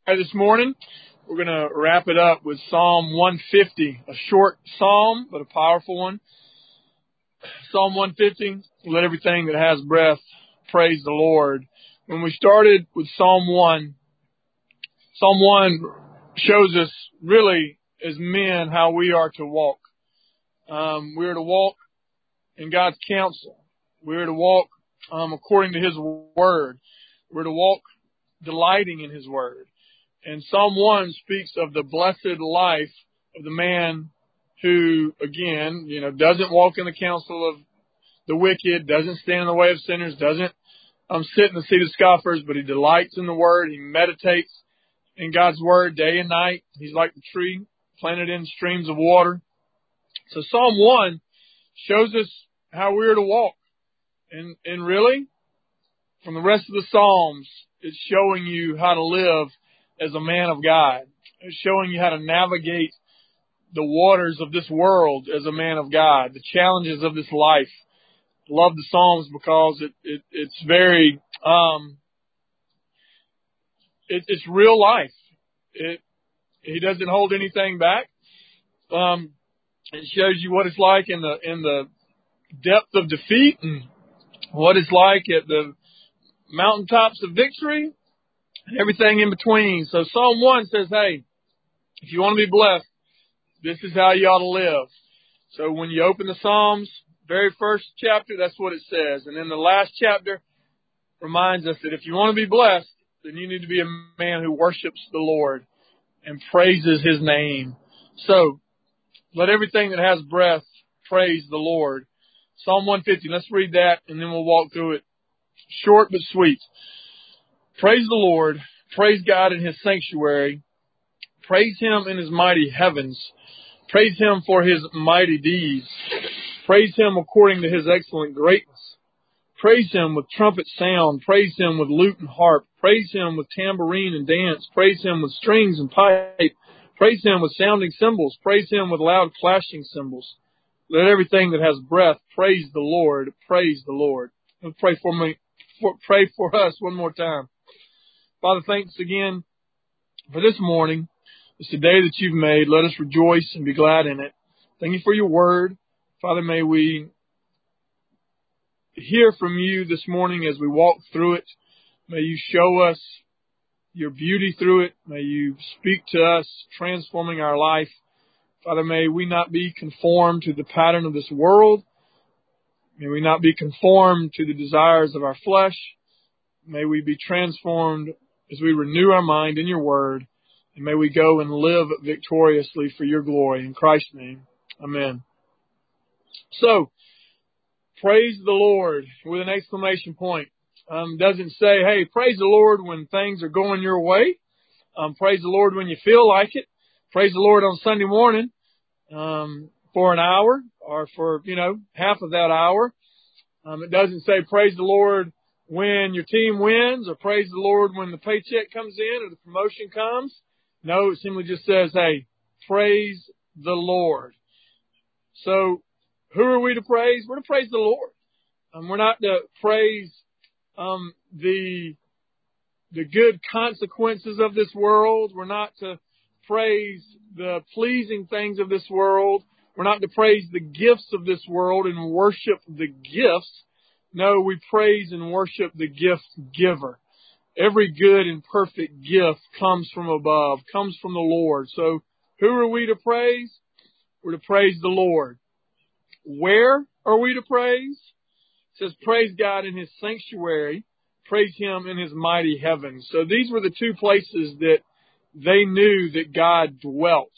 This morning, we're going to wrap it up with Psalm 150, a short psalm, but a powerful one. Psalm 150, let everything that has breath praise the Lord. When we started with Psalm 1 shows us really as men how we are to walk. We are to walk in God's counsel. We are to walk according to His Word. We're to walk delighting in His Word. And Psalm 1 speaks of the blessed life of the man who, again, doesn't walk in the counsel of the wicked, doesn't stand in the way of sinners, doesn't sit in the seat of scoffers, but he delights in the Word. He meditates in God's Word day and night. He's like the tree planted in streams of water. So Psalm 1 shows us how we are to walk. And really, from the rest of the Psalms, it's showing you how to live as a man of God. It's showing you how to navigate the waters of this world as a man of God, the challenges of this life. I love the Psalms because it's very, it's real life. He doesn't hold anything back. It shows you what it's like in the depth of defeat and what it's like at the mountaintops of victory and everything in between. So Psalm 1 says, hey, if you want to be blessed, this is how you ought to live. So when you open the Psalms, very first chapter, that's what it says. And then the last chapter reminds us that if you want to be blessed, then you need to be a man who worships the Lord and praises His name. So let everything that has breath praise the Lord. Psalm 150, let's read that and then we'll walk through it. Short but sweet. Praise the Lord. Praise God in His sanctuary. Praise Him in His mighty heavens. Praise Him for His mighty deeds. Praise Him according to His excellent greatness. Praise Him with trumpet sound. Praise Him with lute and harp. Praise Him with tambourine and dance. Praise Him with strings and pipe. Praise Him with sounding cymbals. Praise Him with loud clashing cymbals. Let everything that has breath praise the Lord. Praise the Lord. Pray for us one more time. Father, thanks again for this morning. It's a day that You've made. Let us rejoice and be glad in it. Thank You for Your word. Father, may we hear from You this morning as we walk through it. May You show us Your beauty through it. May You speak to us, transforming our life. Father, may we not be conformed to the pattern of this world. May we not be conformed to the desires of our flesh. May we be transformed as we renew our mind in Your word. And may we go and live victoriously for Your glory. In Christ's name, amen. So, praise the Lord with an exclamation point. Doesn't say, hey, praise the Lord when things are going your way. Praise the Lord when you feel like it. Praise the Lord on Sunday morning for an hour or for, half of that hour. It doesn't say praise the Lord when your team wins or praise the Lord when the paycheck comes in or the promotion comes. No, it simply just says, hey, praise the Lord. So who are we to praise? We're to praise the Lord. We're not to praise the good consequences of this world. We're not to praise the pleasing things of this world. We're not to praise the gifts of this world and worship the gifts. No, we praise and worship the gift giver. Every good and perfect gift comes from above, comes from the Lord. So who are we to praise? We're to praise the Lord. Where are we to praise? It says praise God in His sanctuary. Praise Him in His mighty heavens. So these were the two places that they knew that God dwelt.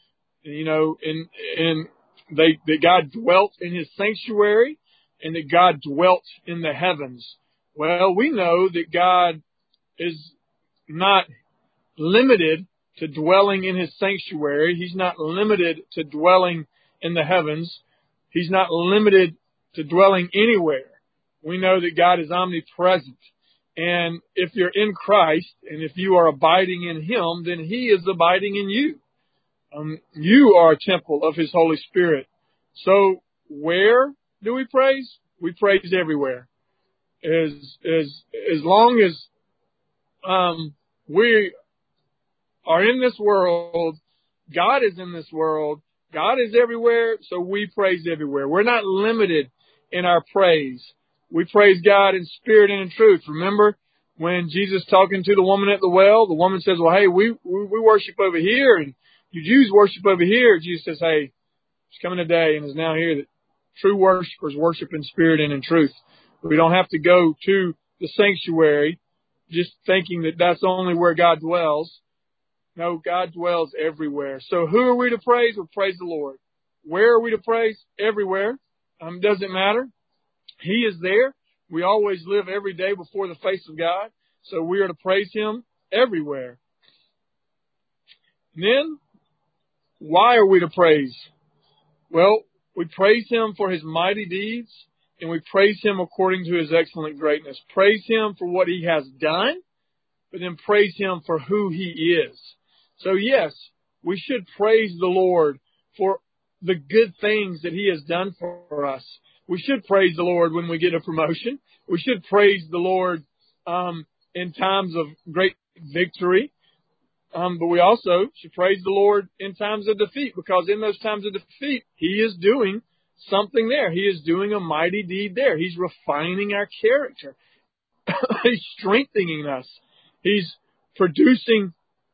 That God dwelt in His sanctuary and that God dwelt in the heavens. Well, we know that God is not limited to dwelling in His sanctuary. He's not limited to dwelling in the heavens. He's not limited to dwelling anywhere. We know that God is omnipresent. And if you're in Christ and if you are abiding in Him, then He is abiding in you. You are a temple of His Holy Spirit. So where do we praise? We praise everywhere. As long as we are in this world. God is in this world. God is everywhere, so we praise everywhere. We're not limited in our praise. We praise God in spirit and in truth. Remember when Jesus talking to the woman at the well, the woman says, well, hey, we worship over here and you Jews worship over here. Jesus says, hey, it's coming a day and is now here that true worshipers worship in spirit and in truth. We don't have to go to the sanctuary just thinking that that's only where God dwells. No, God dwells everywhere. So who are we to praise? We'll praise the Lord. Where are we to praise? Everywhere. Doesn't matter. He is there. We always live every day before the face of God. So we are to praise Him everywhere. And then, why are we to praise? Well, we praise Him for His mighty deeds, and we praise Him according to His excellent greatness. Praise Him for what He has done, but then praise Him for who He is. So yes, we should praise the Lord for the good things that He has done for us. We should praise the Lord when we get a promotion. We should praise the Lord in times of great victory. But we also should praise the Lord in times of defeat, because in those times of defeat, He is doing something there. He is doing a mighty deed there. He's refining our character. He's strengthening us. He's producing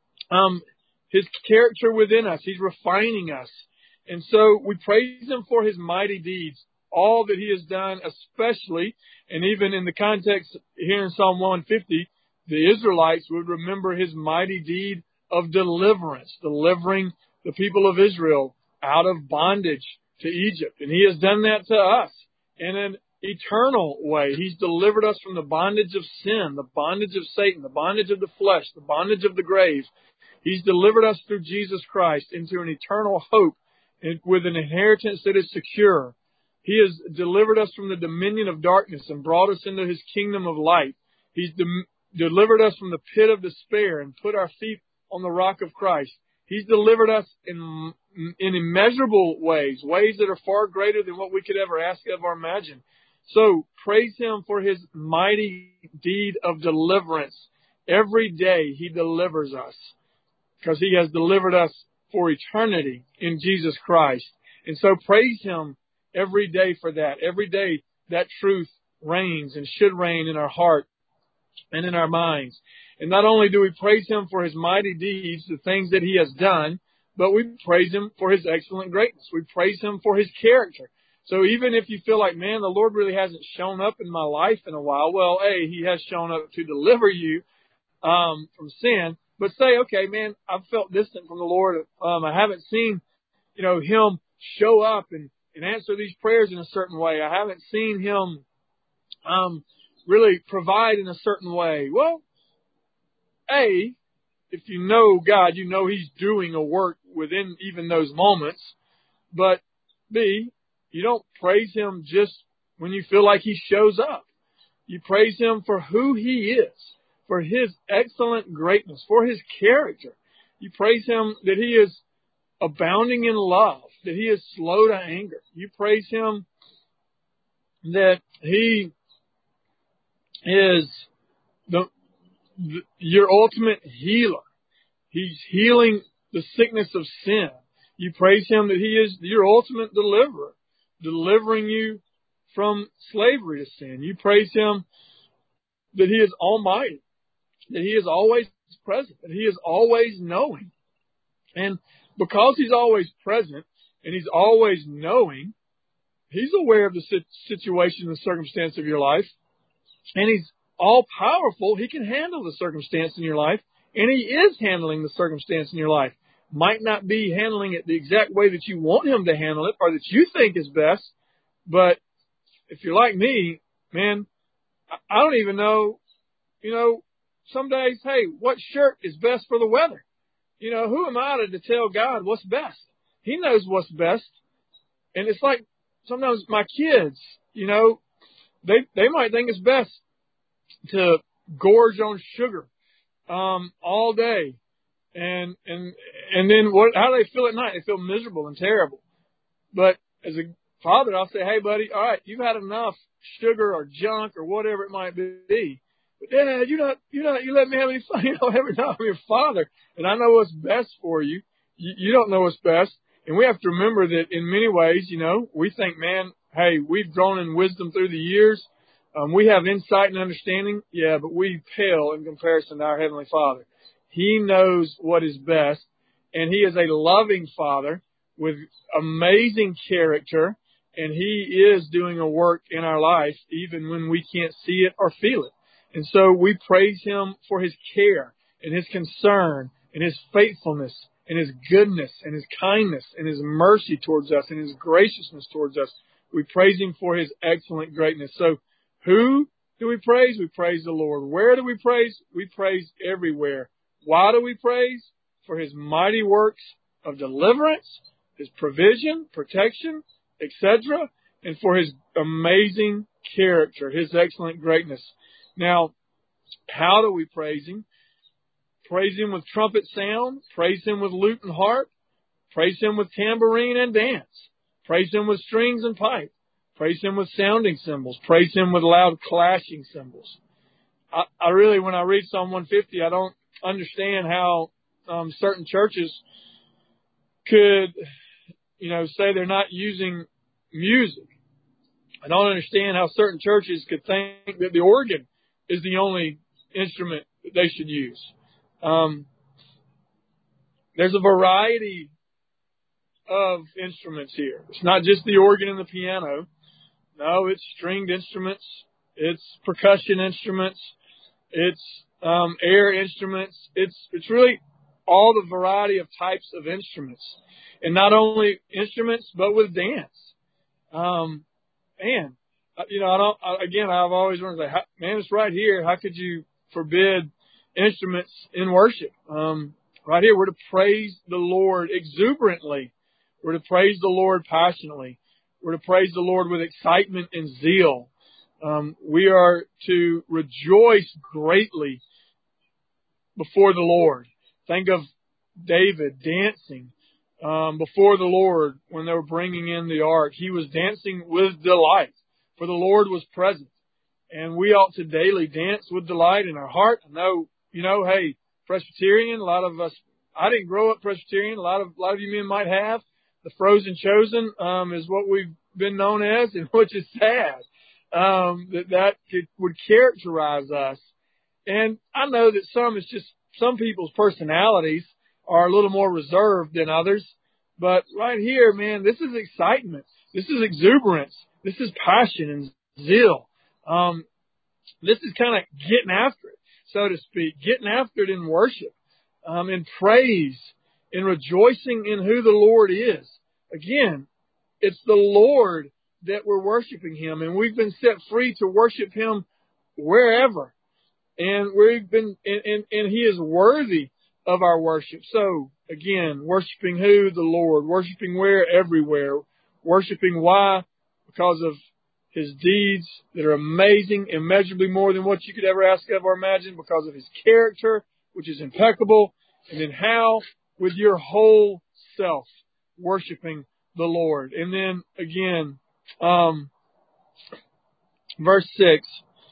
His character within us. He's refining us. And so we praise Him for His mighty deeds, all that He has done, especially, and even in the context here in Psalm 150, the Israelites would remember His mighty deed of deliverance, delivering the people of Israel out of bondage to Egypt. And He has done that to us in an eternal way. He's delivered us from the bondage of sin, the bondage of Satan, the bondage of the flesh, the bondage of the grave. He's delivered us through Jesus Christ into an eternal hope and with an inheritance that is secure. He has delivered us from the dominion of darkness and brought us into His kingdom of light. He's delivered us from the pit of despair and put our feet on the rock of Christ. He's delivered us in immeasurable ways, ways that are far greater than what we could ever ask of or imagine. So praise Him for His mighty deed of deliverance. Every day He delivers us, because He has delivered us for eternity in Jesus Christ. And so praise Him every day for that. Every day that truth reigns and should reign in our heart and in our minds. And not only do we praise Him for His mighty deeds, the things that He has done, but we praise Him for His excellent greatness. We praise Him for His character. So even if you feel like, man, the Lord really hasn't shown up in my life in a while, well, A, He has shown up to deliver you from sin. But say, okay, man, I've felt distant from the Lord. I haven't seen, Him show up and answer these prayers in a certain way. I haven't seen Him really provide in a certain way. Well, A, if you know God, you know He's doing a work within even those moments. But B, you don't praise Him just when you feel like He shows up. You praise Him for who He is, for His excellent greatness, for His character. You praise Him that He is abounding in love, that He is slow to anger. You praise Him that He is your ultimate healer. He's healing the sickness of sin. You praise Him that He is your ultimate deliverer, delivering you from slavery to sin. You praise Him that He is almighty, that He is always present, that He is always knowing. And because He's always present and He's always knowing, He's aware of the situation and circumstance of your life. And He's all powerful. He can handle the circumstance in your life. And He is handling the circumstance in your life. Might not be handling it the exact way that you want Him to handle it or that you think is best. But if you're like me, man, I don't even know, some days, hey, what shirt is best for the weather? Who am I to tell God what's best? He knows what's best. And it's like sometimes my kids, they might think it's best to gorge on sugar all day. And then how do they feel at night? They feel miserable and terrible. But as a father, I'll say, hey, buddy, all right, you've had enough sugar or junk or whatever it might be. Dad, you let me have any fun. Every time I'm your father, and I know what's best for you. You don't know what's best. And we have to remember that in many ways, we think, man, hey, we've grown in wisdom through the years. We have insight and understanding. Yeah, but we pale in comparison to our Heavenly Father. He knows what is best, and He is a loving Father with amazing character, and He is doing a work in our life even when we can't see it or feel it. And so we praise Him for His care and His concern and His faithfulness and His goodness and His kindness and His mercy towards us and His graciousness towards us. We praise Him for His excellent greatness. So who do we praise? We praise the Lord. Where do we praise? We praise everywhere. Why do we praise? For His mighty works of deliverance, His provision, protection, etc., and for His amazing character, His excellent greatness. Now, how do we praise Him? Praise Him with trumpet sound. Praise Him with lute and harp. Praise Him with tambourine and dance. Praise Him with strings and pipe. Praise Him with sounding cymbals. Praise Him with loud clashing cymbals. I really, when I read Psalm 150, I don't understand how certain churches could, say they're not using music. I don't understand how certain churches could think that the organ is the only instrument that they should use. There's a variety of instruments here. It's not just the organ and the piano. No, it's stringed instruments. It's percussion instruments. It's air instruments. It's really all the variety of types of instruments. And not only instruments, but with dance. I've always wondered, man, it's right here. How could you forbid instruments in worship? Right here, we're to praise the Lord exuberantly. We're to praise the Lord passionately. We're to praise the Lord with excitement and zeal. We are to rejoice greatly before the Lord. Think of David dancing before the Lord when they were bringing in the ark. He was dancing with delight, for the Lord was present. And we ought to daily dance with delight in our heart. I know, hey, Presbyterian, a lot of us, I didn't grow up Presbyterian. A lot of you men might have. The frozen chosen is what we've been known as, and which is sad. That would characterize us. And I know that some people's personalities are a little more reserved than others. But right here, man, this is excitement. This is exuberance. This is passion and zeal. This is kind of getting after it, so to speak, getting after it in worship, in praise, in rejoicing in who the Lord is. Again, it's the Lord that we're worshiping Him, and we've been set free to worship Him wherever. And we've been, and He is worthy of our worship. So, again, worshiping who? The Lord. Worshiping where? Everywhere. Worshiping why? Because of His deeds that are amazing, immeasurably more than what you could ever ask of or imagine, because of His character, which is impeccable. And then how? With your whole self, worshiping the Lord. And then, again, verse 6,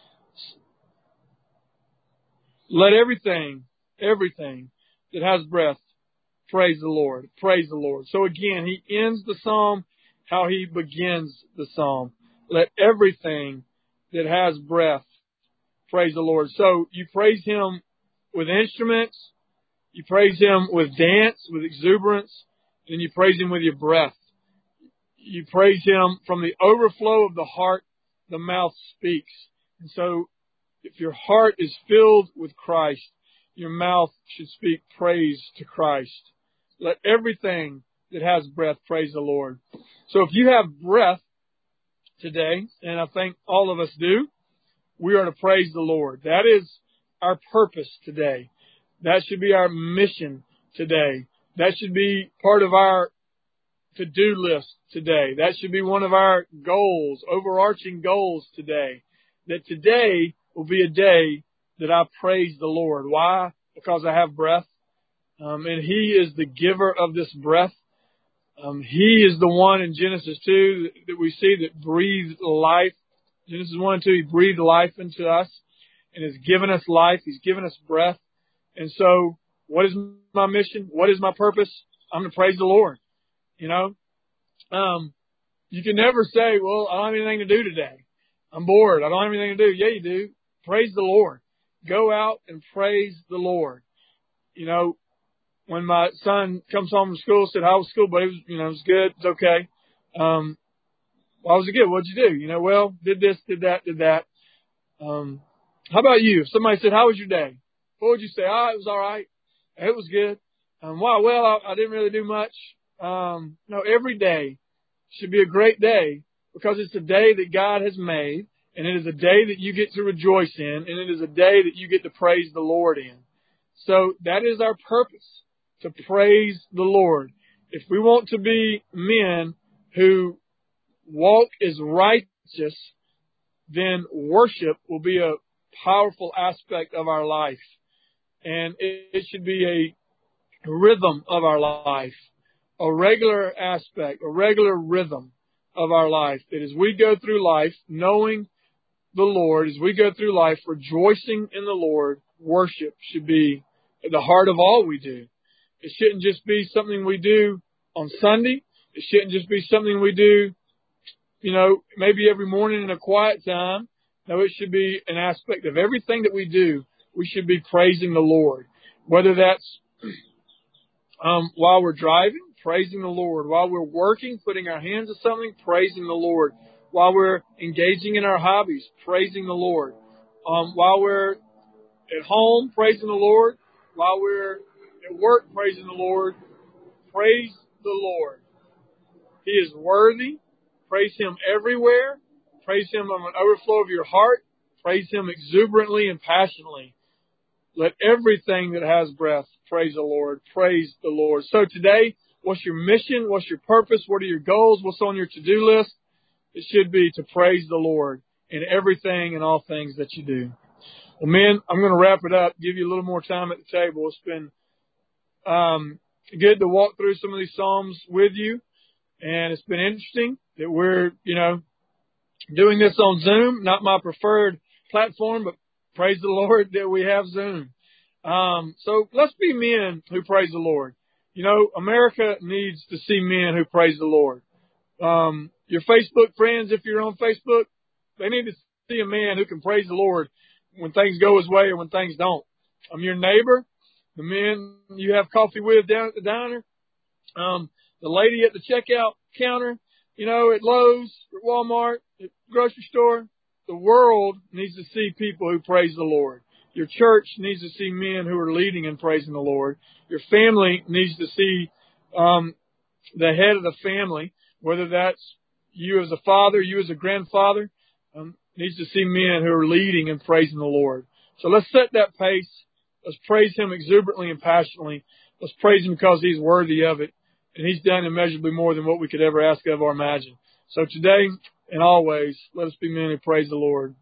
let everything that has breath praise the Lord. Praise the Lord. So again, he ends the psalm how he begins the psalm. Let everything that has breath praise the Lord. So you praise Him with instruments, you praise Him with dance, with exuberance, and you praise Him with your breath. You praise Him from the overflow of the heart, the mouth speaks. And so if your heart is filled with Christ, your mouth should speak praise to Christ. Let everything that has breath praise the Lord. So if you have breath today, and I think all of us do, we are to praise the Lord. That is our purpose today. That should be our mission today. That should be part of our to-do list today. That should be one of our goals, overarching goals today. That today will be a day that I praise the Lord. Why? Because I have breath. And He is the giver of this breath. He is the one in Genesis 2 that we see that breathed life. Genesis 1 and 2, He breathed life into us. and has given us life. He's given us breath. And so what is my mission? What is my purpose? I'm to praise the Lord. You know, you can never say, well, I don't have anything to do today. I'm bored. I don't have anything to do. Yeah, you do. Praise the Lord. Go out and praise the Lord. You know, when my son comes home from school, said, how was school? But it was, it was good. It's okay. Why was it good? What'd you do? You know, well, did this, did that, did that. How about you? If somebody said, how was your day? What would you say? It was all right. It was good. Why? Well, I didn't really do much. No, every day should be a great day because it's a day that God has made, and it is a day that you get to rejoice in, and it is a day that you get to praise the Lord in. So that is our purpose, to praise the Lord. If we want to be men who walk as righteous, then worship will be a powerful aspect of our life. And it should be a rhythm of our life, a regular aspect, a regular rhythm of our life. That as we go through life knowing the Lord, as we go through life rejoicing in the Lord, worship should be at the heart of all we do. It shouldn't just be something we do on Sunday. It shouldn't just be something we do, maybe every morning in a quiet time. No, it should be an aspect of everything that we do. We should be praising the Lord. Whether that's while we're driving, praising the Lord. While we're working, putting our hands to something, praising the Lord. While we're engaging in our hobbies, praising the Lord. While we're at home, praising the Lord. While we're at work, praising the Lord. Praise the Lord. He is worthy. Praise Him everywhere. Praise Him on an overflow of your heart. Praise Him exuberantly and passionately. Let everything that has breath praise the Lord. Praise the Lord. So today, what's your mission? What's your purpose? What are your goals? What's on your to-do list? It should be to praise the Lord in everything and all things that you do. Well, men, I'm going to wrap it up, give you a little more time at the table. It's been good to walk through some of these Psalms with you, and it's been interesting that we're, doing this on Zoom, not my preferred platform, but praise the Lord that we have Zoom. So let's be men who praise the Lord. America needs to see men who praise the Lord. Your Facebook friends, if you're on Facebook, they need to see a man who can praise the Lord when things go his way or when things don't. Your neighbor, the men you have coffee with down at the diner, the lady at the checkout counter, at Lowe's, at Walmart, at grocery store. The world needs to see people who praise the Lord. Your church needs to see men who are leading and praising the Lord. Your family needs to see the head of the family, whether that's you as a father, you as a grandfather, needs to see men who are leading and praising the Lord. So let's set that pace. Let's praise Him exuberantly and passionately. Let's praise Him because He's worthy of it. And He's done immeasurably more than what we could ever ask of or imagine. So today and always, let us be men who praise the Lord.